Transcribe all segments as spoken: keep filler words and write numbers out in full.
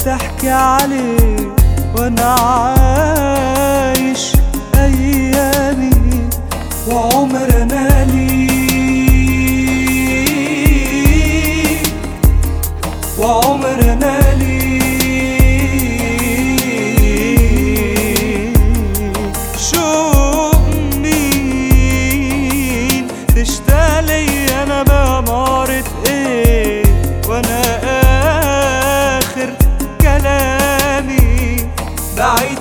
تحكي عليه وانا عايش ايامي وعمرنا ليه وعمرنا ليه شوق مين تشتاق لي انا بأمارة ايه وانا اخر كلامي بعيد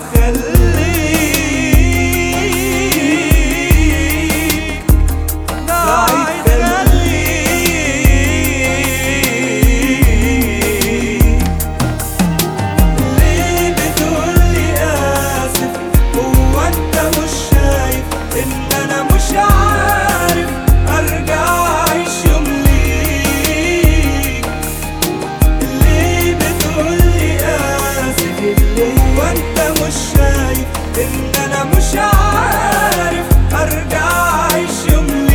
خليك بعيد خليك ليه بتقولي آسف هو انت مش شايف ان انا مش عارف ارجع اعيش يوم ليك ليه بتقولي آسف هو انت مش شايف ان انا مش عارف ارجع اعيش يوم ليك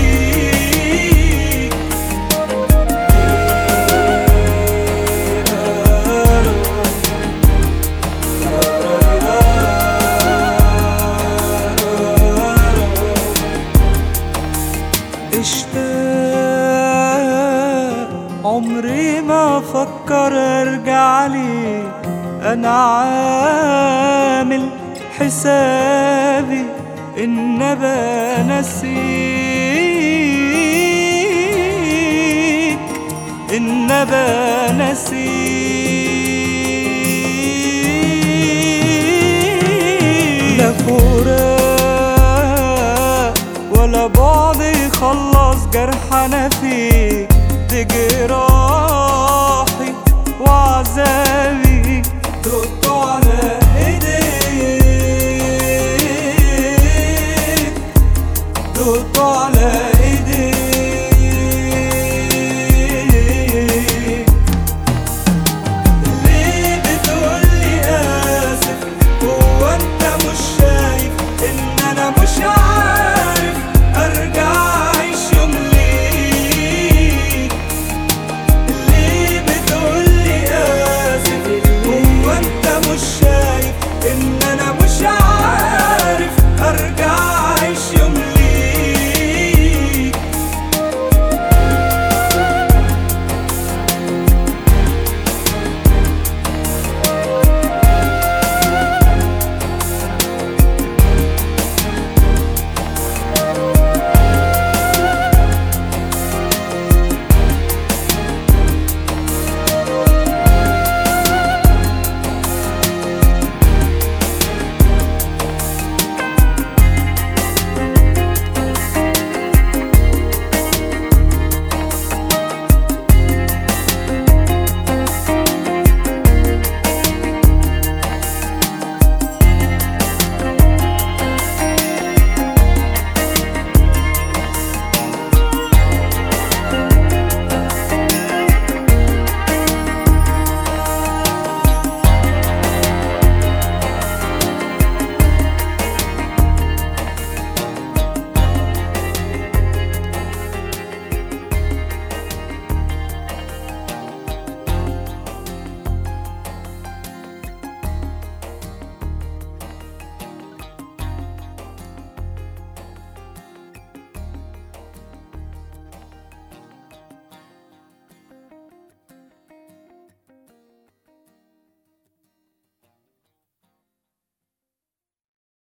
اشتاق عمري ما افكر ارجع ليك انا عامل حسابي ان ابقى نسيك ان ابقى نسيك لا فراق ولا بعد يخلص جرح انا فيك دي جراحي وعذابي